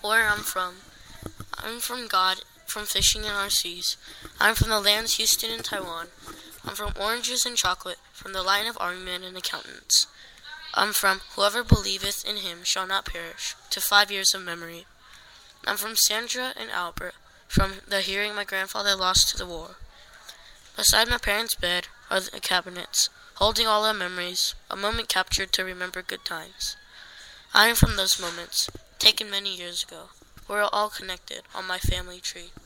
where I'm from. I'm from God, from fishing in our seas. I'm from the lands Houston and Taiwan. I'm from oranges and chocolate, from the line of army men and accountants. I'm from whoever believeth in him shall not perish, to 5 years of memory. I'm from Sandra and Albert, from the hearing my grandfather lost to the war. Beside my parents' bed are the cabinets, holding all our memories, a moment captured to remember good times. I am from those moments, taken many years ago. We're all connected on my family tree.